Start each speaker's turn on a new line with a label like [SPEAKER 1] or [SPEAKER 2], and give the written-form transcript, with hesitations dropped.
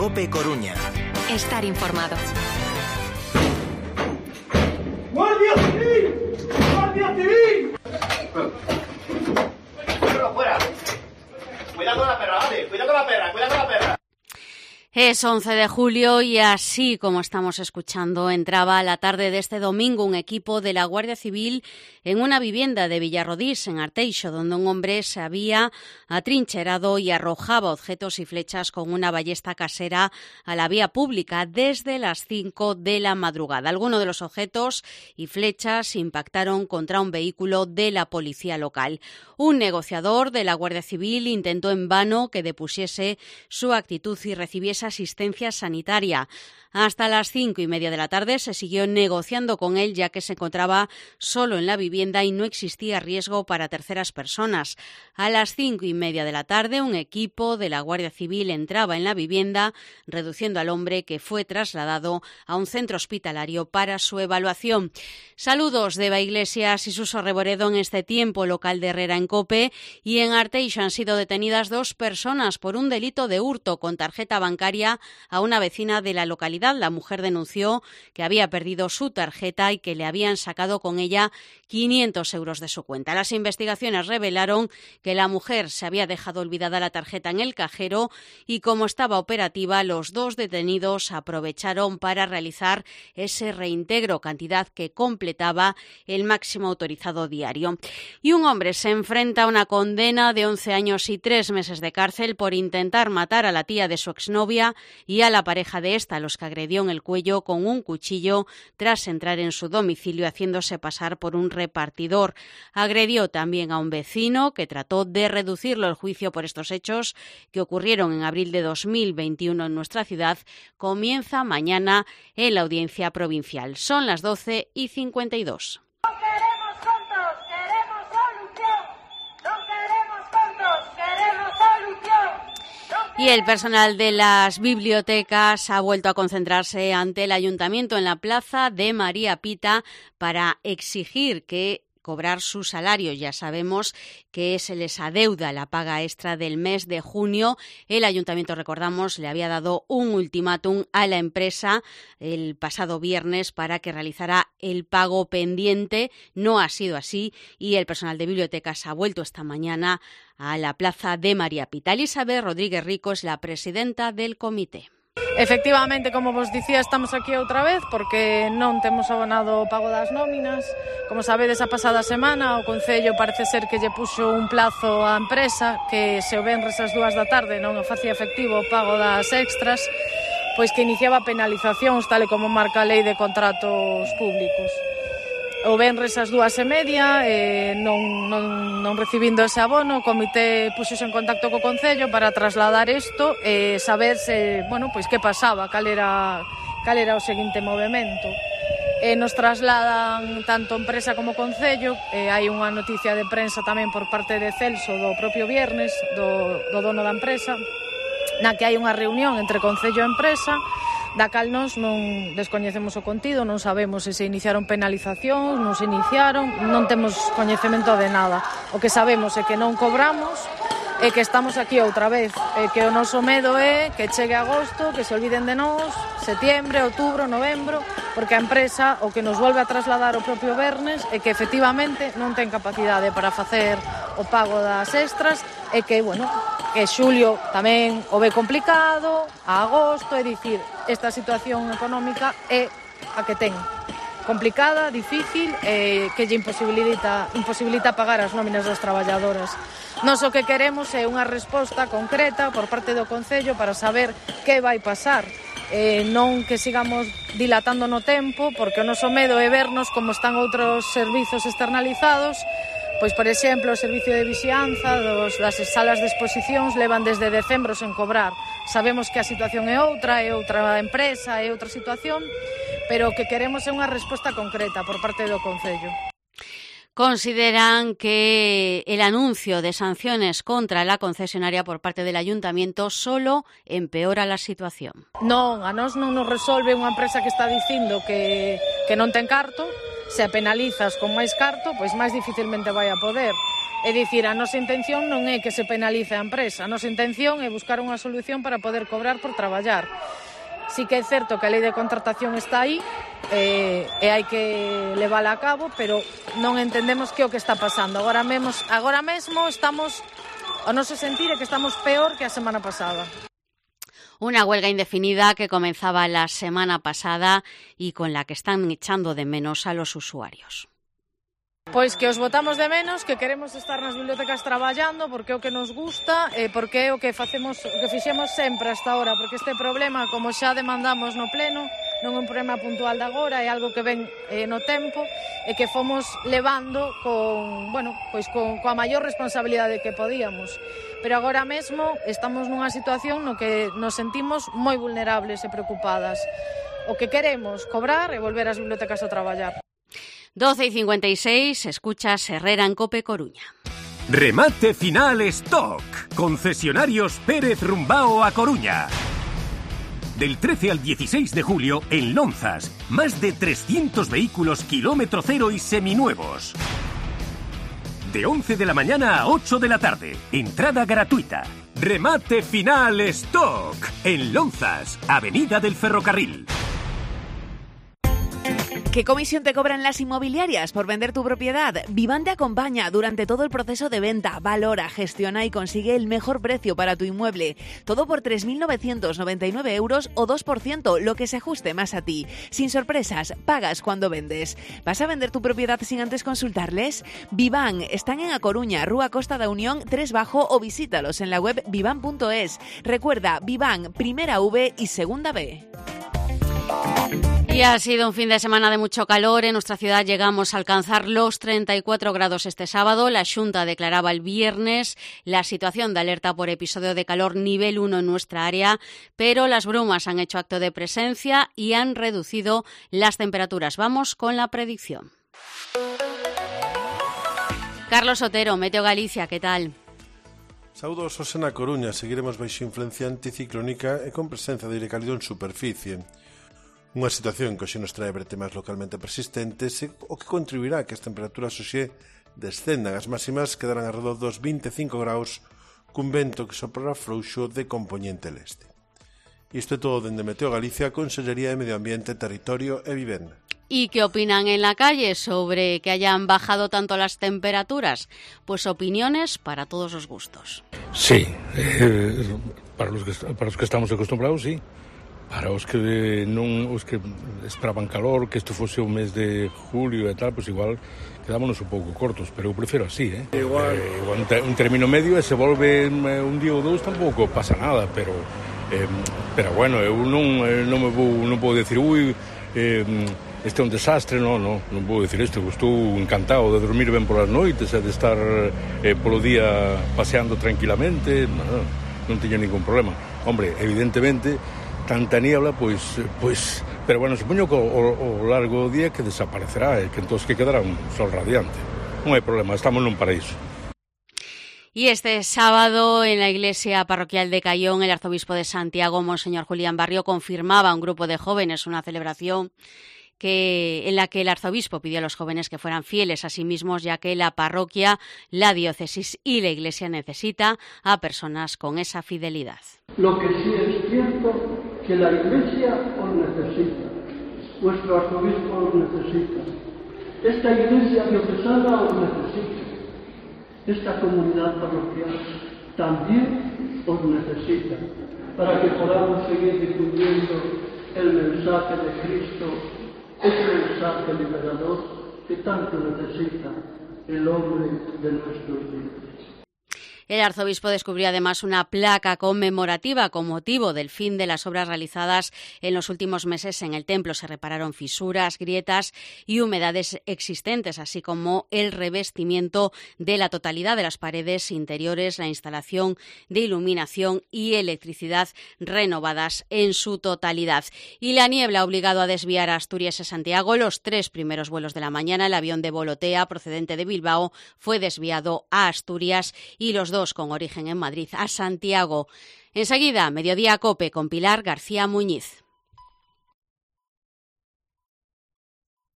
[SPEAKER 1] COPE Coruña.
[SPEAKER 2] Estar informado.
[SPEAKER 3] ¡Guardia Civil! ¡Guardia Civil!
[SPEAKER 4] ¡Fuera! ¡Cuidado con la perra, vale! ¡Cuidado con la perra! ¡Cuidado con la perra!
[SPEAKER 5] Es 11 de julio y así como estamos escuchando, entraba a la tarde de este domingo un equipo de la Guardia Civil en una vivienda de Villarrodís, en Arteixo, donde un hombre se había atrincherado y arrojaba objetos y flechas con una ballesta casera a la vía pública desde las 5 de la madrugada. Algunos de los objetos y flechas impactaron contra un vehículo de la policía local. Un negociador de la Guardia Civil intentó en vano que depusiese su actitud y recibiese asistencia sanitaria. Hasta las 5:30 de la tarde se siguió negociando con él, ya que se encontraba solo en la vivienda y no existía riesgo para terceras personas. A las 5:30 de la tarde, un equipo de la Guardia Civil entraba en la vivienda, reduciendo al hombre, que fue trasladado a un centro hospitalario para su evaluación. Saludos de Eva Iglesias y Suso Reboredo en este tiempo local de Herrera en COPE. Y en Arteixo han sido detenidas 2 personas por un delito de hurto con tarjeta bancaria a una vecina de la localidad. La mujer denunció que había perdido su tarjeta y que le habían sacado con ella 500 euros de su cuenta. Las investigaciones revelaron que la mujer se había dejado olvidada la tarjeta en el cajero y, como estaba operativa, los 2 detenidos aprovecharon para realizar ese reintegro, cantidad que completaba el máximo autorizado diario. Y un hombre se enfrenta a una condena de 11 años y 3 meses de cárcel por intentar matar a la tía de su exnovia y a la pareja de esta, los que agredió en el cuello con un cuchillo tras entrar en su domicilio haciéndose pasar por un repartidor. Agredió también a un vecino que trató de reducirlo. El juicio por estos hechos, que ocurrieron en abril de 2021 en nuestra ciudad, comienza mañana en la audiencia provincial. Son las 12:52. Y el personal de las bibliotecas ha vuelto a concentrarse ante el ayuntamiento en la plaza de María Pita para exigir que cobrar su salario. Ya sabemos que se les adeuda la paga extra del mes de junio. El ayuntamiento, recordamos, le había dado un ultimátum a la empresa el pasado viernes para que realizara el pago pendiente. No ha sido así y el personal de bibliotecas ha vuelto esta mañana a la plaza de María Pita. Elizabeth Rodríguez Rico es la presidenta del comité.
[SPEAKER 6] Efectivamente, como vos dicía, estamos aquí outra vez porque non temos abonado o pago das nóminas. Como sabedes, a pasada semana o Concello parece ser que lle puxo un plazo á empresa que se o venres ás 2 da tarde non facía efectivo o pago das extras, pois que iniciaba penalizacións tal e como marca a Lei de Contratos Públicos. O venres ás 2:30, non recibindo ese abono, o comité puxose en contacto co Concello para trasladar isto e saber se, pois que pasaba, cal era o seguinte movimento. Nos trasladan tanto empresa como Concello, hai unha noticia de prensa tamén por parte de Celso do propio viernes, do dono da empresa, na que hai unha reunión entre Concello e empresa, da cal nós non descoñecemos o contido, non sabemos se se iniciaron penalizacións, non se iniciaron, non temos coñecemento de nada. O que sabemos é que non cobramos e que estamos aquí outra vez, e que o noso medo é que chegue agosto, que se olviden de nós, setiembre, outubro, novembro, porque a empresa o que nos volve a trasladar o propio vernes é que efectivamente non ten capacidade para facer o pago das extras e que, que xulio tamén o ve complicado, a agosto, é dicir, esta situación económica é a que ten. Complicada, difícil, que lle imposibilita pagar as nóminas das traballadoras. Nós o que queremos é unha resposta concreta por parte do Concello para saber que vai pasar. Non que sigamos dilatando no tempo, porque o noso medo é vernos como están outros servizos externalizados. Pois, por exemplo, o servicio de vixianza das salas de exposicións levan desde decembro sen cobrar. Sabemos que a situación é outra empresa, é outra situación, pero o que queremos é unha resposta concreta por parte do Concello.
[SPEAKER 5] Consideran que el anuncio de sanciones contra la concesionaria por parte del ayuntamiento solo empeora la situación.
[SPEAKER 6] Non, a nós non nos resolve unha empresa que está dicindo que non ten carto, se penalizas con máis carto, pois máis dificilmente vai a poder. É dicir, a nosa intención non é que se penalice a empresa, a nosa intención é buscar unha solución para poder cobrar por traballar. Sí que é certo que a lei de contratación está aí e hai que levala a cabo, pero non entendemos que é o que está pasando. Agora mesmo estamos, o noso sentir é que estamos peor que a semana pasada.
[SPEAKER 5] Una huelga indefinida que comenzaba la semana pasada y con la que están echando de menos a los usuarios.
[SPEAKER 6] Pois que os botamos de menos, que queremos estar nas bibliotecas traballando porque é o que nos gusta e porque é o que fixemos sempre hasta ahora, porque este problema, como xa demandamos no pleno, non é un problema puntual de agora, é algo que ven no tempo e que fomos levando coa maior responsabilidade que podíamos. Pero agora mesmo estamos nunha situación no que nos sentimos moi vulnerables e preocupadas. O que queremos, cobrar e volver ás bibliotecas a traballar.
[SPEAKER 5] 12:56, escuchas Herrera en COPE Coruña.
[SPEAKER 1] Remate final stock. Concesionarios Pérez Rumbao a Coruña. Del 13 al 16 de julio en Lonzas, más de 300 vehículos kilómetro cero y seminuevos. De 11 de la mañana a 8 de la tarde. Entrada gratuita. Remate final stock. En Lonzas, Avenida del Ferrocarril.
[SPEAKER 2] ¿Qué comisión te cobran las inmobiliarias por vender tu propiedad? Viván te acompaña durante todo el proceso de venta. Valora, gestiona y consigue el mejor precio para tu inmueble. Todo por 3.999 euros o 2%, lo que se ajuste más a ti. Sin sorpresas, pagas cuando vendes. ¿Vas a vender tu propiedad sin antes consultarles? Viván, están en A Coruña, Rúa Costa da Unión 3 Bajo o visítalos en la web vivan.es. Recuerda, Viván, primera V y segunda B.
[SPEAKER 5] Y ha sido un fin de semana de mucho calor. En nuestra ciudad llegamos a alcanzar los 34 grados este sábado. La Xunta declaraba el viernes la situación de alerta por episodio de calor nivel 1 en nuestra área, pero las brumas han hecho acto de presencia y han reducido las temperaturas. Vamos con la predicción. Carlos Otero, Meteo Galicia, ¿qué tal?
[SPEAKER 7] Saudos na Coruña, seguiremos baixo influencia anticiclónica e con presenza de aire cálido en superficie. Unha situación que hoxe nos trae bretemas localmente persistentes e o que contribuirá a que as temperaturas hoxe descendan. As máximas quedarán alrededor dos 25 graus cun vento que soprará frouxo de compoñente leste. Isto é todo dende Meteo Galicia, Consellería de Medio Ambiente, Territorio e Vivenda.
[SPEAKER 5] ¿Y qué opinan en la calle sobre que hayan bajado tanto las temperaturas? Pues opiniones para todos los gustos.
[SPEAKER 8] Sí, para los que estamos acostumbrados, sí. Para os que esperaban calor, que isto fose o mes de julio e tal, pues igual quedámonos un pouco cortos, pero eu prefiro así, Igual un término medio e se volve un día ou dous tampouco pasa nada, pero bueno, eu non vou decir este é un desastre, non vou decir isto, eu estou encantado de dormir ben polas noites e de estar polo día paseando tranquilamente, non teño ningún problema. Hombre, evidentemente tanta niebla, pois, pero bueno, supoño que o largo do día que desaparecerá e que entón que quedará un sol radiante. Non hai problema, estamos nun paraíso.
[SPEAKER 5] Y este sábado en la iglesia parroquial de Cayón, el arzobispo de Santiago, Monseñor Julián Barrio, confirmaba a un grupo de jóvenes una celebración en la que el arzobispo pidió a los jóvenes que fueran fieles a sí mismos, ya que la parroquia, la diócesis y la iglesia necesita a personas con esa fidelidad.
[SPEAKER 9] Lo que sí es cierto que la iglesia os necesita, vuestro arzobispo os necesita, esta iglesia diocesana os necesita, esta comunidad parroquial también os necesita, para que podamos seguir difundiendo el mensaje de Cristo, ese mensaje liberador que tanto necesita el hombre de nuestros días.
[SPEAKER 5] El arzobispo descubrió además una placa conmemorativa con motivo del fin de las obras realizadas en los últimos meses en el templo. Se repararon fisuras, grietas y humedades existentes, así como el revestimiento de la totalidad de las paredes interiores, la instalación de iluminación y electricidad renovadas en su totalidad. Y la niebla ha obligado a desviar a Asturias y Santiago los 3 primeros vuelos de la mañana. El avión de Volotea, procedente de Bilbao, fue desviado a Asturias y los 2 con origen en Madrid a Santiago. Enseguida, Mediodía Cope con Pilar García Muñiz.